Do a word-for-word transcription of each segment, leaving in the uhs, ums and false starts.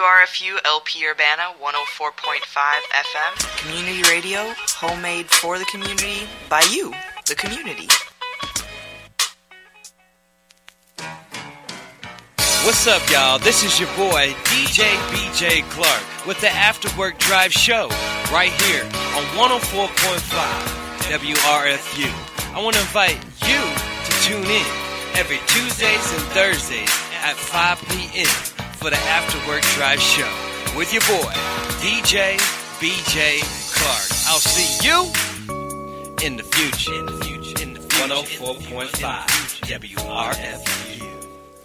R F U L P Urbana one oh four point five F M. Community radio, homemade for the community, by you, the community. What's up, y'all? This is your boy, D J B J Clark, with the After Work Drive Show, right here on one oh four point five W R F U. I want to invite you to tune in every Tuesdays and Thursdays at five p.m. for the After Work Drive Show with your boy, D J B J Clark. I'll see you in the future. In the future. In the future. one oh four point five W R F U.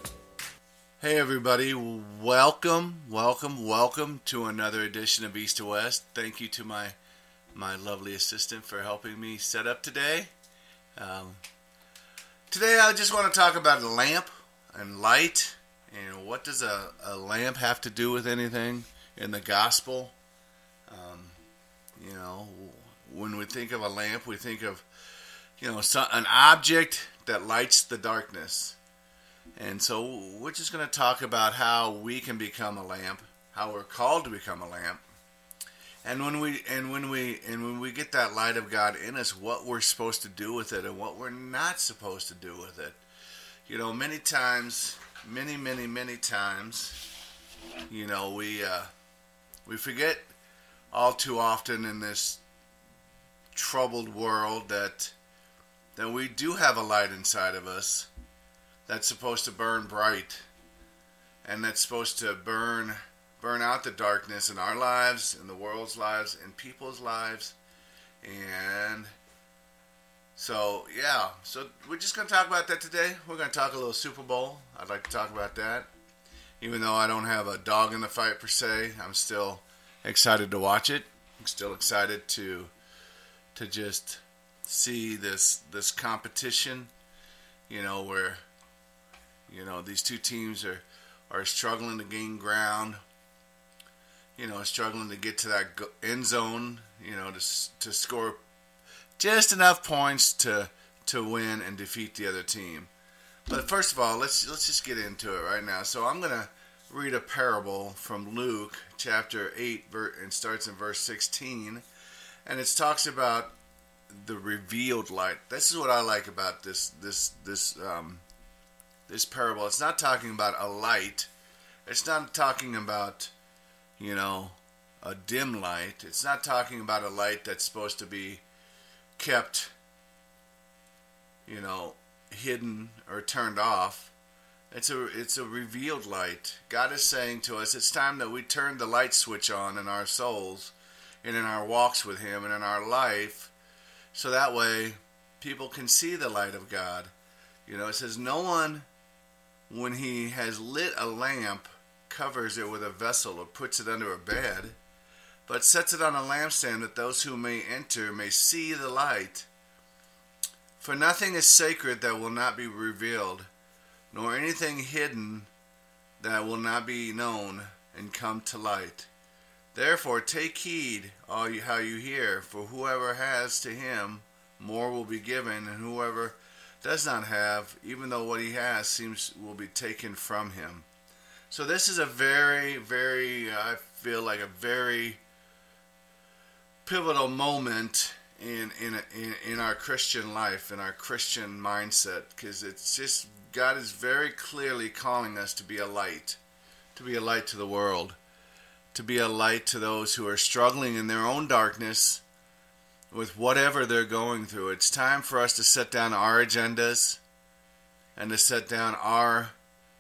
Hey everybody, welcome, welcome, welcome to another edition of East to West. Thank you to my my lovely assistant for helping me set up today. Um, today I just want to talk about a lamp and light, and what does a, a lamp have to do with anything in the gospel. Um, you know, when we think of a lamp, we think of, you know, so, an object that lights the darkness. And so we're just going to talk about how we can become a lamp, how we're called to become a lamp, and when we and when we and when we get that light of God in us, what we're supposed to do with it and what we're not supposed to do with it. You know, many times, many, many, many times, you know, we uh, we forget all too often in this troubled world that that we do have a light inside of us that's supposed to burn bright, and that's supposed to burn burn out the darkness in our lives, in the world's lives, in people's lives. And so, yeah, so we're just going to talk about that today. We're going to talk a little Super Bowl. I'd like to talk about that. Even though I don't have a dog in the fight per se, I'm still excited to watch it. I'm still excited to to just see this this competition, you know, where You know, these two teams are, are struggling to gain ground, you know, struggling to get to that end zone, you know, to to score just enough points to to win and defeat the other team. But first of all, let's let's just get into it right now. So I'm going to read a parable from Luke chapter eight, and starts in verse sixteen, and it talks about the revealed light. This is what I like about this this this um This parable. It's not talking about a light. It's not talking about, you know, a dim light. It's not talking about a light that's supposed to be kept, you know, hidden or turned off. It's a it's a revealed light. God is saying to us, it's time that we turn the light switch on in our souls and in our walks with Him and in our life, so that way people can see the light of God. You know, it says, no one, when he has lit a lamp, covers it with a vessel or puts it under a bed, but sets it on a lampstand, that those who may enter may see the light. For nothing is sacred that will not be revealed, nor anything hidden that will not be known and come to light. Therefore take heed all you, how you hear, for whoever has, to him more will be given, and whoever does not have, even though what he has seems will be taken from him. So this is a very, very, I feel like a very pivotal moment in in in, in our Christian life, in our Christian mindset, because it's just, God is very clearly calling us to be a light, to be a light to the world, to be a light to those who are struggling in their own darkness with whatever they're going through. It's time for us to set down our agendas and to set down our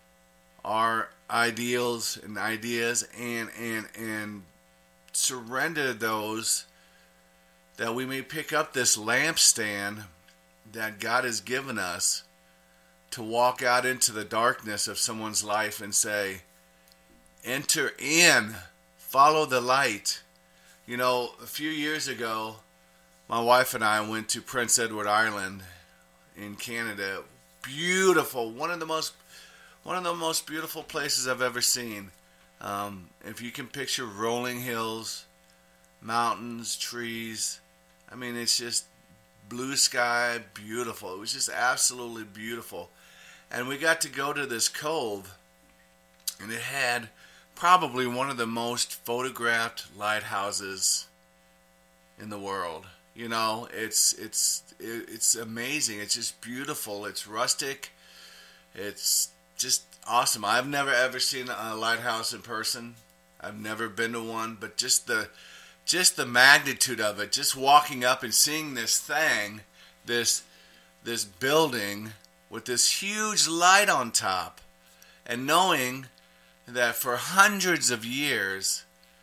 our ideals and ideas and and and surrender those, that we may pick up this lampstand that God has given us to walk out into the darkness of someone's life and say, enter in, follow the light. You know, a few years ago, my wife and I went to Prince Edward Island in Canada. Beautiful, one of the most, one of the most beautiful places I've ever seen. Um, if you can picture rolling hills, mountains, trees, I mean, it's just blue sky, beautiful. It was just absolutely beautiful. And we got to go to this cove, and it had probably one of the most photographed lighthouses in the world. You know, it's it's it's amazing. It's just beautiful. It's rustic. It's just awesome. I've never ever seen a lighthouse in person. I've never been to one, but just the just the magnitude of it, just walking up and seeing this thing, this this building with this huge light on top, and knowing that for hundreds of years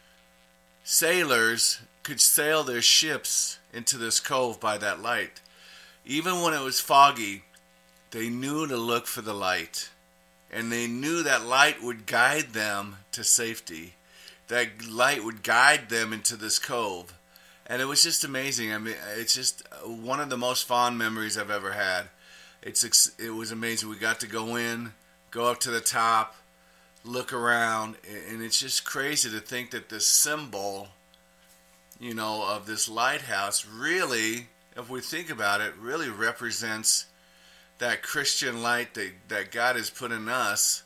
sailors could sail their ships into this cove by that light. Even when it was foggy, they knew to look for the light. And they knew that light would guide them to safety. That light would guide them into this cove. And it was just amazing. I mean, it's just one of the most fond memories I've ever had. It's It was amazing. We got to go in, go up to the top, look around, and it's just crazy to think that this symbol, you know, of this lighthouse really, if we think about it, really represents that Christian light that, that God has put in us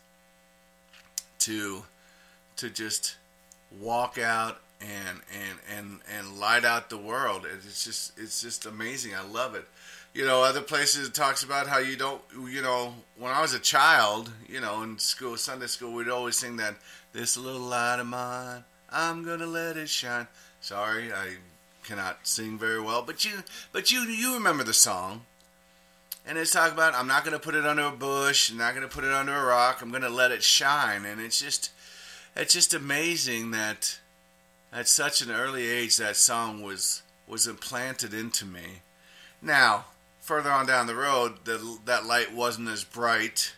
to to just walk out and and and and light out the world. It's just it's just amazing. I love it. You know, other places it talks about how you don't, you know, when I was a child, you know, in school, Sunday school, we'd always sing that, "This little light of mine, I'm gonna let it shine." Sorry, I cannot sing very well, but you, but you, you remember the song. And it's talking about, I'm not gonna put it under a bush, I'm not gonna put it under a rock, I'm gonna let it shine. And it's just, it's just amazing that at such an early age that song was was implanted into me. Now, further on down the road, the, that light wasn't as bright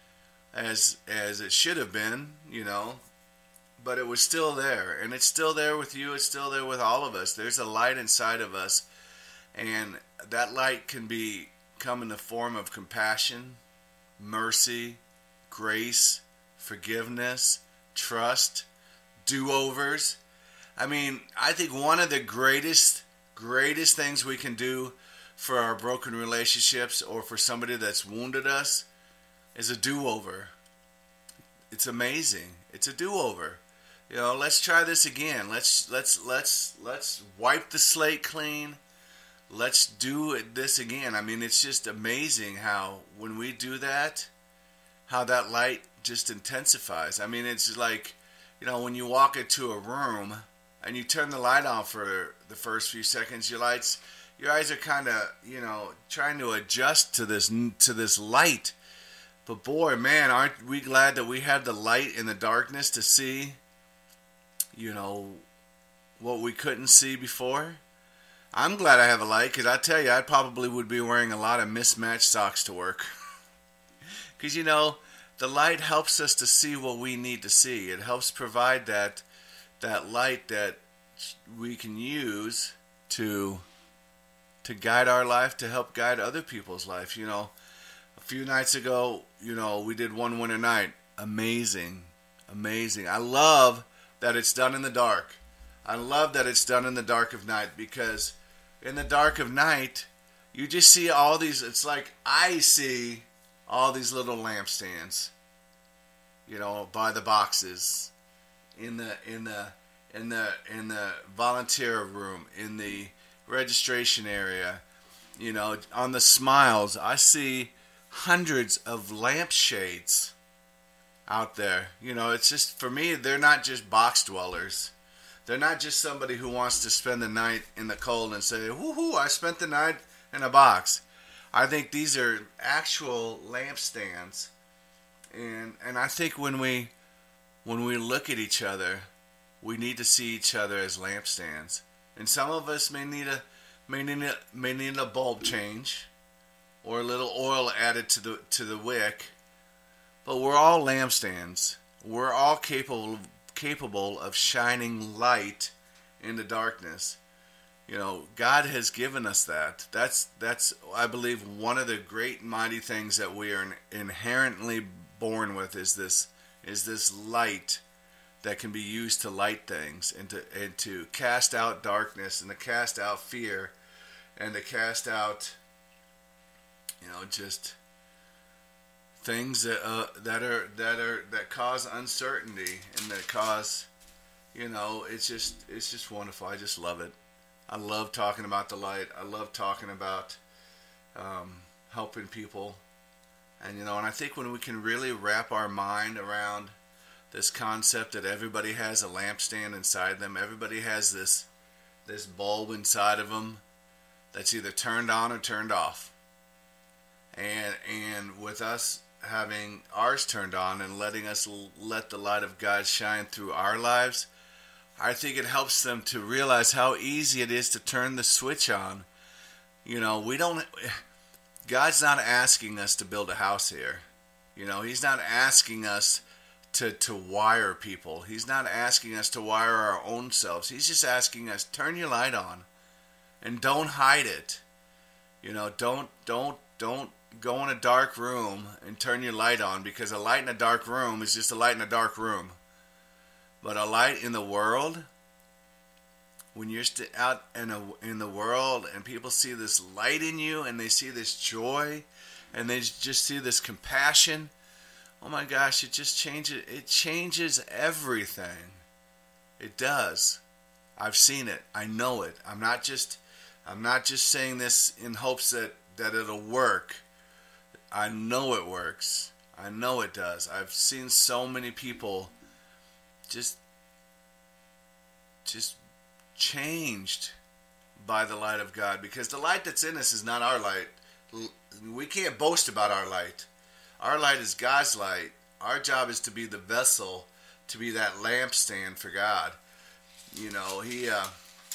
as as it should have been, you know. But it was still there, and it's still there with you. It's still there with all of us. There's a light inside of us, and that light can be come in the form of compassion, mercy, grace, forgiveness, trust, do-overs. I mean, I think one of the greatest, greatest things we can do for our broken relationships or for somebody that's wounded us is a do-over. It's amazing. It's a do-over. You know, let's try this again. Let's let's let's let's wipe the slate clean. Let's do it, this again. I mean, it's just amazing how when we do that, how that light just intensifies. I mean, it's like, you know, when you walk into a room and you turn the light on for the first few seconds, your lights, your eyes are kind of, you know, trying to adjust to this to this light. But boy, man, aren't we glad that we have the light in the darkness to see, you know, what we couldn't see before? I'm glad I have a light, because I tell you, I probably would be wearing a lot of mismatched socks to work. Because, you know, the light helps us to see what we need to see. It helps provide that that light that we can use to to guide our life, to help guide other people's life. You know, a few nights ago, you know, we did One Winter Night. Amazing. Amazing. I love that it's done in the dark. I love that it's done in the dark of night, because in the dark of night, you just see all these, it's like I see all these little lampstands, you know, by the boxes, in the, in the, in the, in the volunteer room, in the registration area, you know, on the smiles. I see hundreds of lampshades out there. You know, it's just, for me, they're not just box dwellers. They're not just somebody who wants to spend the night in the cold and say, woohoo, I spent the night in a box. I think these are actual lampstands. And and I think when we when we look at each other, we need to see each other as lampstands. And some of us may need a may need a, may need a bulb change or a little oil added to the to the wick. But we're all lampstands. We're all capable capable of shining light in the darkness. You know, God has given us that. That's that's I believe one of the great mighty things that we are inherently born with is this is this light that can be used to light things and to and to cast out darkness and to cast out fear and to cast out, you know, just things that uh, that are that are that cause uncertainty and that cause, you know, it's just it's just wonderful. I just love it. I love talking about the light. I love talking about um, helping people, and you know, and I think when we can really wrap our mind around this concept that everybody has a lampstand inside them, everybody has this this bulb inside of them that's either turned on or turned off, and and with us having ours turned on and letting us l- let the light of God shine through our lives, I think it helps them to realize how easy it is to turn the switch on. You know, we don't, God's not asking us to build a house here. You know, He's not asking us to, to wire people. He's not asking us to wire our own selves. He's just asking us, turn your light on and don't hide it. You know, don't, don't, don't go in a dark room and turn your light on, because a light in a dark room is just a light in a dark room. But a light in the world, when you're st- out in, a, in the world and people see this light in you and they see this joy and they just see this compassion, oh my gosh, it just changes, it changes everything. It does. I've seen it. I know it. I'm not just, I'm not just saying this in hopes that, that it'll work. I know it works. I know it does. I've seen so many people just just changed by the light of God, because the light that's in us is not our light. We can't boast about our light. Our light is God's light. Our job is to be the vessel, to be that lampstand for God. You know, he uh,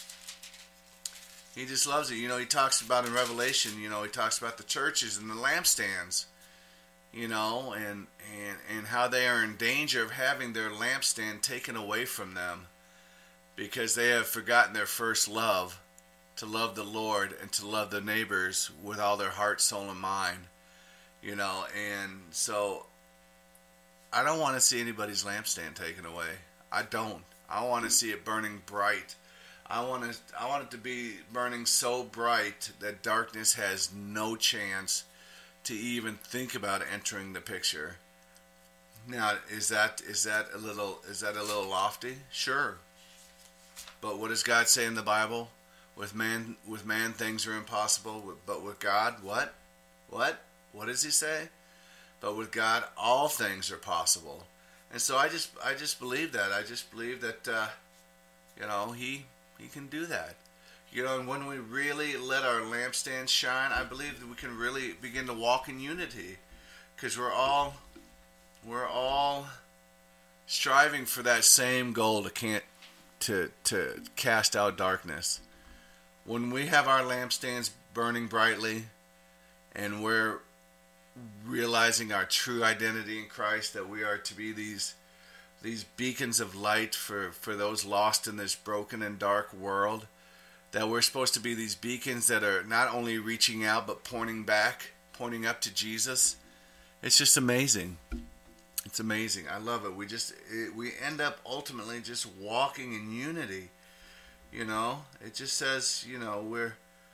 he just loves it. You know, he talks about in Revelation, you know, he talks about the churches and the lampstands, you know, and, and, and how they are in danger of having their lampstand taken away from them because they have forgotten their first love, to love the Lord and to love the neighbors with all their heart, soul, and mind, you know. And so I don't want to see anybody's lampstand taken away. I don't. I want to see it burning bright. I want to, I want it to be burning so bright that darkness has no chance to even think about entering the picture. Now, is that is that a little is that a little lofty? Sure. But what does God say in the Bible? With man, with man things are impossible, but with God, what? What? What does He say? But with God, all things are possible. And so I just, I just believe that. I just believe that, uh, you know, He, He can do that. You know, and when we really let our lampstand shine, I believe that we can really begin to walk in unity, because we're all, we're all striving for that same goal to can't, to to cast out darkness. When we have our lampstands burning brightly, and we're realizing our true identity in Christ, that we are to be these these beacons of light for, for those lost in this broken and dark world, that we're supposed to be these beacons that are not only reaching out but pointing back, pointing up to Jesus. It's just amazing. It's amazing. I love it. We just it, we end up ultimately just walking in unity. You know, it just says, you know, we're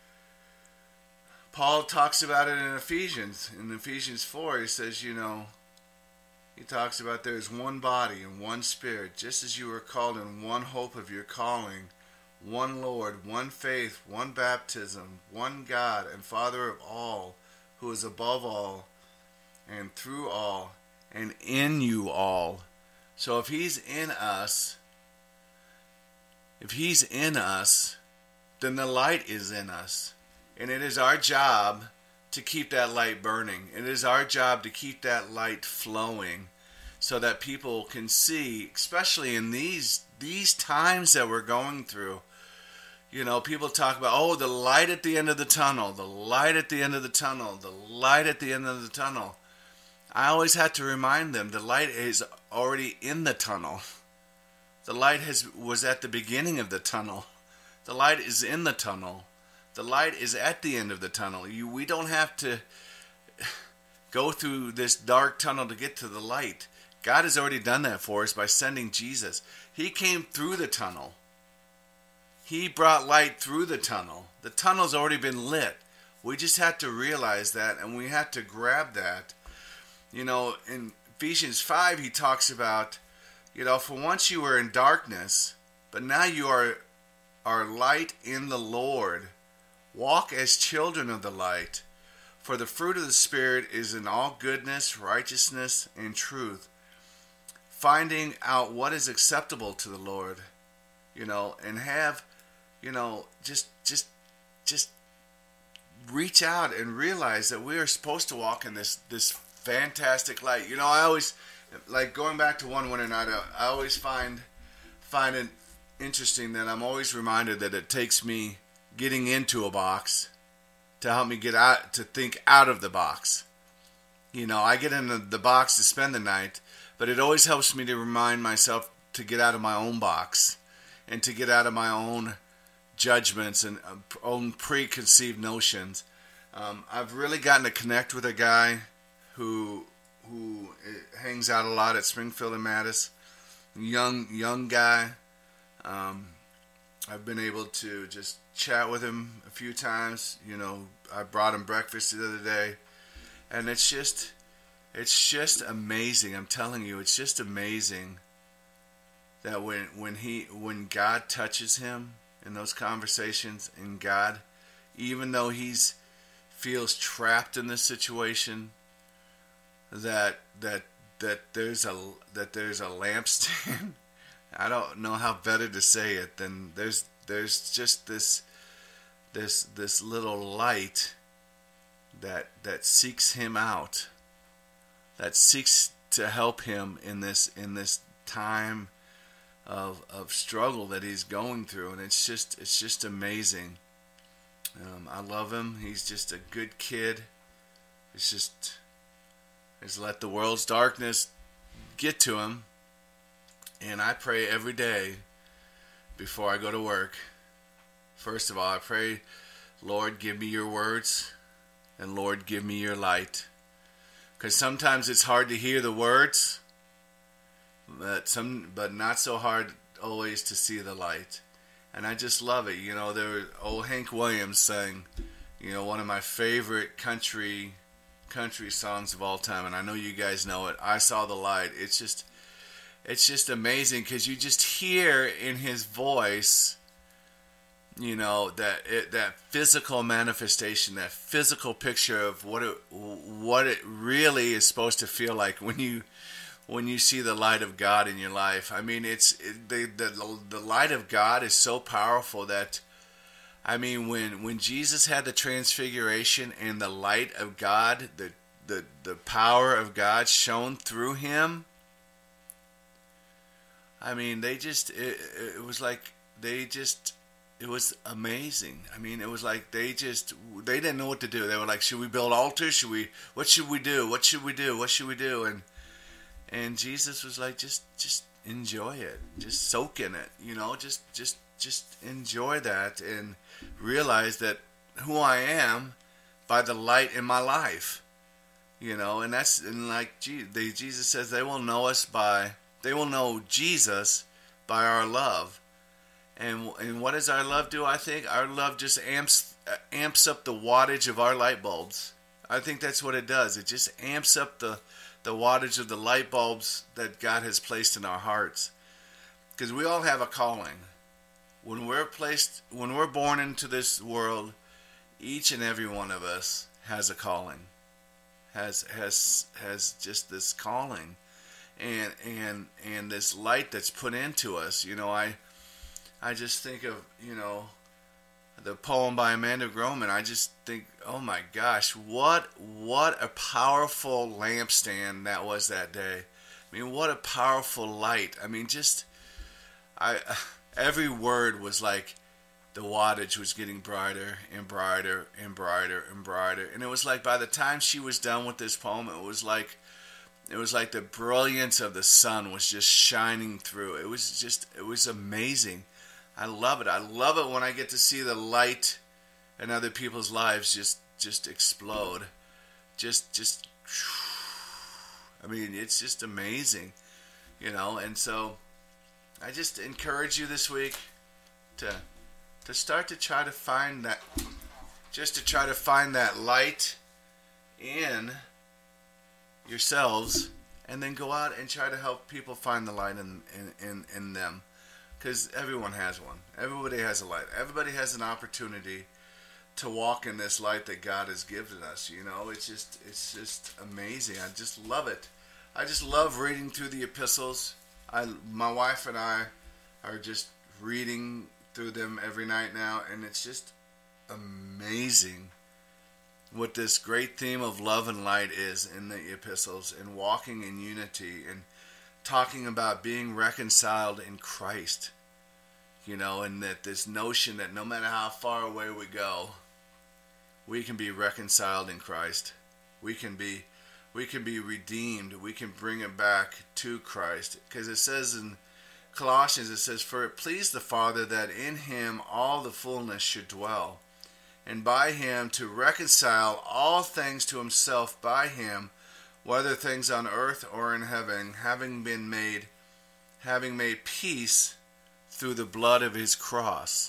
Paul talks about it in Ephesians. In Ephesians four, he says, you know, he talks about there is one body and one spirit, just as you were called in one hope of your calling, one Lord, one faith, one baptism, one God and Father of all, who is above all and through all and in you all. So if He's in us, if He's in us, then the light is in us. And it is our job to keep that light burning. It is our job to keep that light flowing so that people can see, especially in these these times that we're going through. You know, people talk about, oh, the light at the end of the tunnel, the light at the end of the tunnel, the light at the end of the tunnel. I always have to remind them the light is already in the tunnel. The light has was at the beginning of the tunnel. The light is in the tunnel. The light is at the end of the tunnel. You, we don't have to go through this dark tunnel to get to the light. God has already done that for us by sending Jesus. He came through the tunnel. He brought light through the tunnel. The tunnel's already been lit. We just have to realize that, and we have to grab that. You know, in Ephesians five, he talks about, you know, for once you were in darkness, but now you are, are light in the Lord. Walk as children of the light. For the fruit of the Spirit is in all goodness, righteousness, and truth. Finding out what is acceptable to the Lord, you know, and have, you know, just, just, just reach out and realize that we are supposed to walk in this, this fantastic light. You know, I always, like going back to one winter night, I, I always find, find it interesting that I'm always reminded that it takes me getting into a box to help me get out, to think out of the box. You know, I get in the, the box to spend the night, but it always helps me to remind myself to get out of my own box and to get out of my own judgments and uh, own preconceived notions. Um, I've really gotten to connect with a guy who who hangs out a lot at Springfield and Mattis. Young young guy. Um, I've been able to just chat with him a few times. You know, I brought him breakfast the other day, and it's just it's just amazing. I'm telling you, it's just amazing that when when he when God touches him in those conversations, and God, even though he's feels trapped in this situation, that that that there's a that there's a lampstand. I don't know how better to say it than there's there's just this this this little light that that seeks him out, that seeks to help him in this in this time of of struggle that he's going through, and it's just it's just amazing. Um, I love him. He's just a good kid. It's just is let the world's darkness get to him. And I pray every day before I go to work. First of all, I pray, Lord, give me your words, and Lord, give me your light. Because sometimes it's hard to hear the words, but some, but not so hard always to see the light. And I just love it. You know, there was old Hank Williams sang, you know, one of my favorite country country songs of all time, and I know you guys know it. I Saw the Light. It's just, it's just amazing because you just hear in his voice, you know, that it, that physical manifestation, that physical picture of what it what it really is supposed to feel like when you when you see the light of God in your life. I mean, it's it, the the the light of God is so powerful that, I mean, when when Jesus had the transfiguration and the light of God, the the the power of God shone through him. I mean, they just it, it was like they just it was amazing. I mean, it was like they just they didn't know what to do. They were like, should we build altars? Should we what should we do? What should we do? What should we do? And And Jesus was like, just, just enjoy it, just soak in it, you know, just, just, just enjoy that and realize that who I am by the light in my life, you know, and that's and like they, Jesus says they will know us by, they will know Jesus by our love, and and what does our love do? I think our love just amps amps up the wattage of our light bulbs. I think that's what it does. It just amps up the the wattage of the light bulbs that God has placed in our hearts. Because we all have a calling. When we're placed, when we're born into this world, each and every one of us has a calling. Has has has just this calling, and and and this light that's put into us. You know, I I just think of, you know, the poem by Amanda Groman. I just think, oh my gosh, what what a powerful lampstand that was that day. I mean, what a powerful light. I mean, just I every word was like the wattage was getting brighter and brighter and brighter and brighter. And it was like by the time she was done with this poem, it was like it was like the brilliance of the sun was just shining through. It was just it was amazing. I love it. I love it when I get to see the light in other people's lives just just explode. Just, just, I mean, it's just amazing, you know. And so I just encourage you this week to to start to try to find that, just to try to find that light in yourselves, and then go out and try to help people find the light in in, in, in them. Because everyone has one. Everybody has a light. Everybody has an opportunity to walk in this light that God has given us. You know, it's just it's just amazing. I just love it. I just love reading through the epistles. I, my wife and I are just reading through them every night now, and it's just amazing what this great theme of love and light is in the epistles, and walking in unity, and talking about being reconciled in Christ. You know, and that this notion that no matter how far away we go, we can be reconciled in Christ. We can be we can be redeemed. We can bring it back to Christ. Because it says in Colossians, it says, "For it pleased the Father that in him all the fullness should dwell, and by him to reconcile all things to himself by him, whether things on earth or in heaven, having been made, having made peace through the blood of his cross."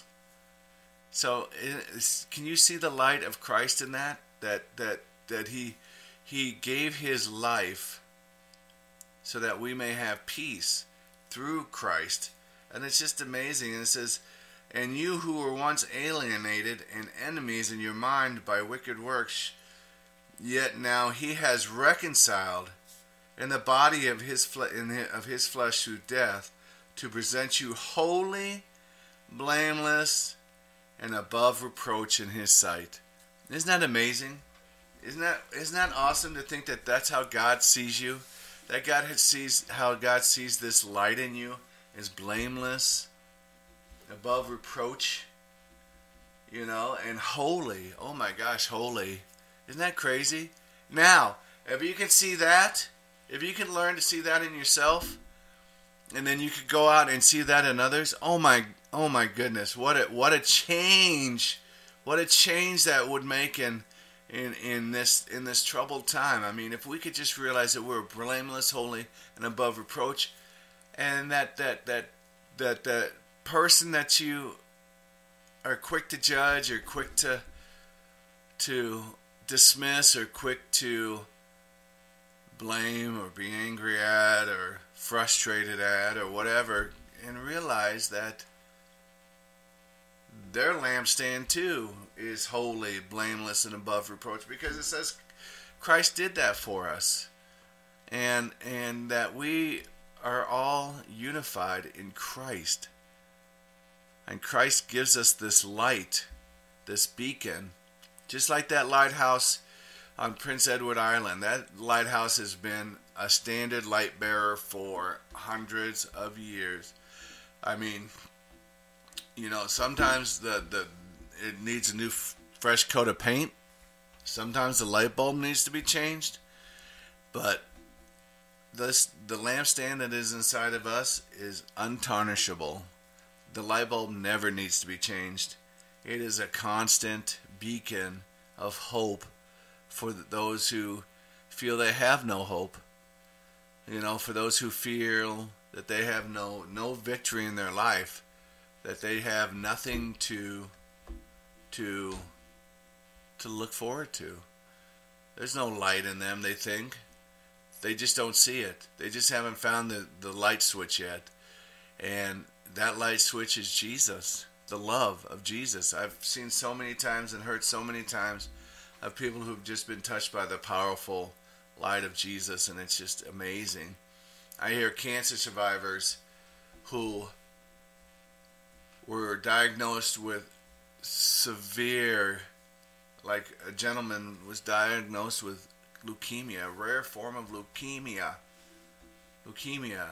So, can you see the light of Christ in that? That that that he he gave his life so that we may have peace through Christ, and it's just amazing. And it says, "And you who were once alienated and enemies in your mind by wicked works, yet now he has reconciled in the body of his fle- in his, of his flesh through death, to present you holy, blameless, and above reproach in his sight." Isn't that amazing? Isn't that isn't that awesome to think that that's how God sees you? That God sees how God sees this light in you is blameless, above reproach, you know, and holy. Oh my gosh, holy. Isn't that crazy? Now, if you can see that, if you can learn to see that in yourself, and then you could go out and see that in others, oh my oh my goodness, what a what a change. What a change that would make in in in this in this troubled time. I mean, if we could just realize that we're blameless, holy, and above reproach, and that that that that that person that you are quick to judge, or quick to to dismiss, or quick to blame, or be angry at, or frustrated at, or whatever, and realize that their lampstand too is holy, blameless, and above reproach, because it says Christ did that for us, and and that we are all unified in Christ, and Christ gives us this light, this beacon, just like that lighthouse on Prince Edward Island. That lighthouse has been a standard light bearer for hundreds of years. I mean, you know, sometimes the, the it needs a new f- fresh coat of paint. Sometimes the light bulb needs to be changed. But this the lampstand that is inside of us is untarnishable. The light bulb never needs to be changed. It is a constant beacon of hope for those who feel they have no hope. You know, for those who feel that they have no no victory in their life, that they have nothing to to to look forward to. There's no light in them, they think. They just don't see it. They just haven't found the, the light switch yet. And that light switch is Jesus, the love of Jesus. I've seen so many times and heard so many times of people who've just been touched by the powerful light of Jesus, and it's just amazing. I hear cancer survivors who were diagnosed with severe, like a gentleman was diagnosed with leukemia, a rare form of leukemia. Leukemia.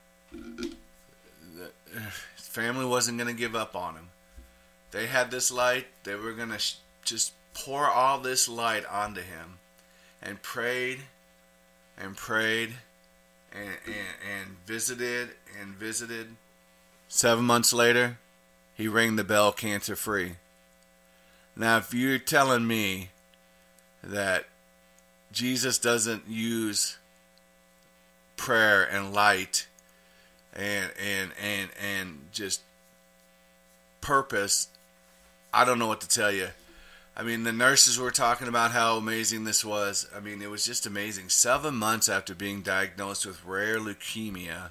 The his family wasn't going to give up on him. They had this light. They were going to sh- just pour all this light onto him, and prayed and prayed and, and, and visited and visited. Seven months later, he rang the bell cancer free. Now, if you're telling me that Jesus doesn't use prayer and light and and and and just purpose, I don't know what to tell you. I mean, the nurses were talking about how amazing this was. I mean, it was just amazing. Seven months after being diagnosed with rare leukemia,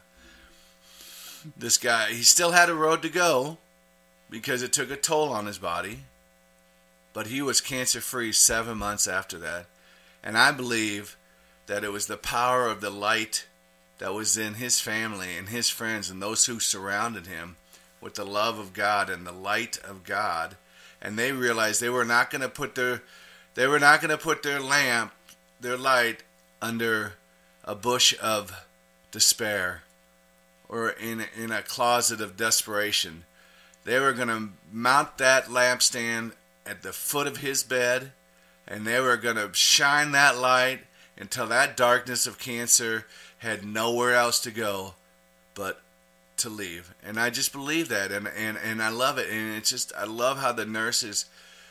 this guy, he still had a road to go because it took a toll on his body. But he was cancer-free seven months after that. And I believe that it was the power of the light that was in his family and his friends and those who surrounded him with the love of God and the light of God. And they realized they were not going to put their they were not going to put their lamp, their light, under a bush of despair or in in a closet of desperation. They were going to mount that lampstand at the foot of his bed, and they were going to shine that light until that darkness of cancer had nowhere else to go but to leave. And I just believe that, and, and, and I love it. And it's just, I love how the nurses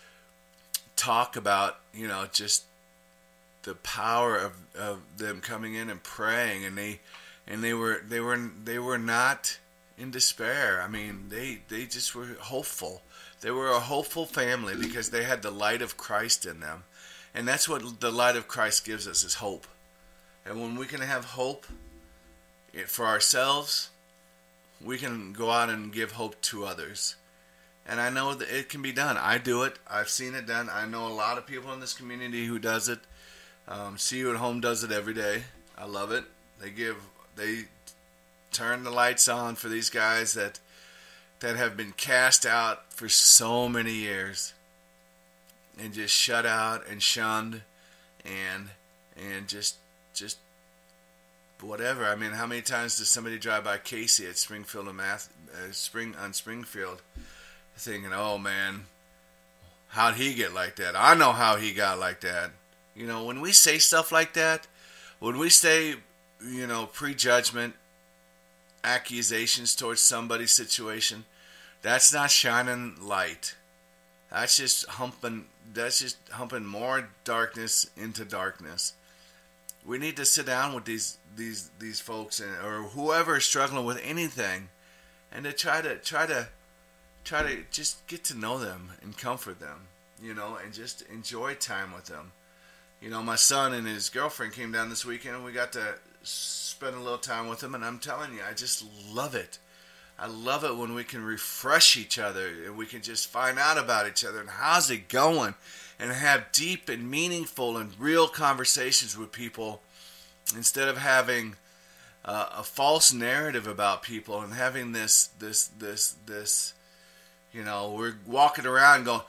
talk about, you know, just the power of, of them coming in and praying, and they and they were they were they were not in despair. I mean, they they just were hopeful. They were a hopeful family because they had the light of Christ in them. And that's what the light of Christ gives us, is hope. And when we can have hope for ourselves, we can go out and give hope to others. And I know that it can be done. I do it. I've seen it done. I know a lot of people in this community who does it. Um, See You at Home does it every day. I love it. They give, they turn the lights on for these guys that that have been cast out for so many years and just shut out and shunned and and just just whatever. I mean, how many times does somebody drive by Casey at Springfield and Math, uh, Spring on Springfield, thinking, "Oh man, how'd he get like that? I know how he got like that." You know, when we say stuff like that, when we say, you know, prejudgment, accusations towards somebody's situation, that's not shining light. That's just humping. That's just humping more darkness into darkness. We need to sit down with these these these folks and or whoever is struggling with anything, and to try to try to try to just get to know them and comfort them, you know, and just enjoy time with them. You know, my son and his girlfriend came down this weekend, and we got to spend a little time with them. And I'm telling you, I just love it. I love it when we can refresh each other and we can just find out about each other and how's it going, and have deep and meaningful and real conversations with people instead of having uh, a false narrative about people and having this, this, this, this, you know, we're walking around going,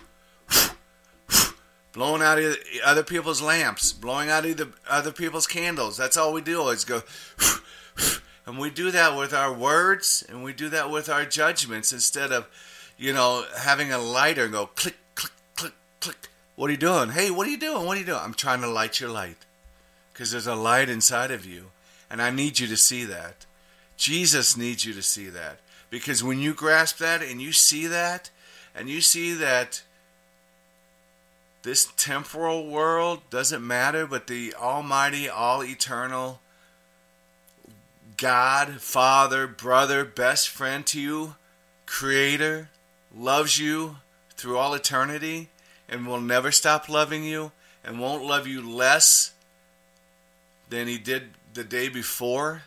blowing out other people's lamps, blowing out either other people's candles. That's all we do is go, and we do that with our words, and we do that with our judgments instead of, you know, having a lighter and go click, click, click, click. What are you doing? Hey, what are you doing? What are you doing? I'm trying to light your light, because there's a light inside of you, and I need you to see that. Jesus needs you to see that, because when you grasp that and you see that, and you see that this temporal world doesn't matter, but the almighty, all-eternal God, Father, brother, best friend to you, Creator, loves you through all eternity and will never stop loving you and won't love you less than He did the day before.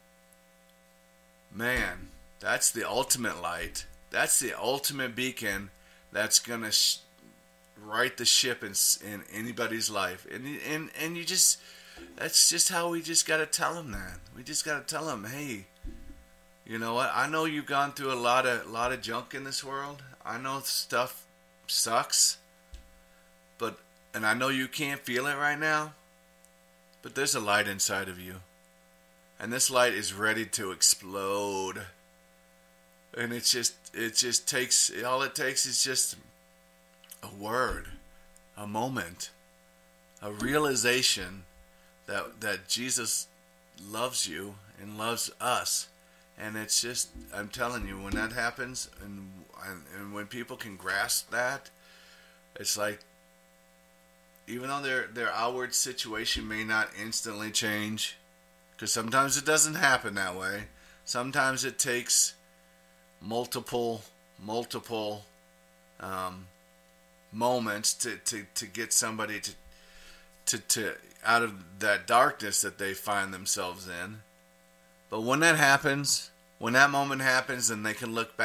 Man, that's the ultimate light. That's the ultimate beacon that's going to sh- right the ship in, in anybody's life. And, and, and you just... That's just how we just got to tell them that. We just got to tell them, hey, you know what? I know you've gone through a lot of lot of junk in this world. I know stuff sucks, but and I know you can't feel it right now, but there's a light inside of you, and this light is ready to explode. And it's just it just takes all it takes is just a word, a moment, a realization that that Jesus loves you and loves us. And it's just, I'm telling you, when that happens, and, and and when people can grasp that, it's like, even though their their outward situation may not instantly change, because sometimes it doesn't happen that way. Sometimes it takes multiple multiple um, moments to, to, to get somebody to, to to out of that darkness that they find themselves in. But when that happens, when that moment happens, then they can look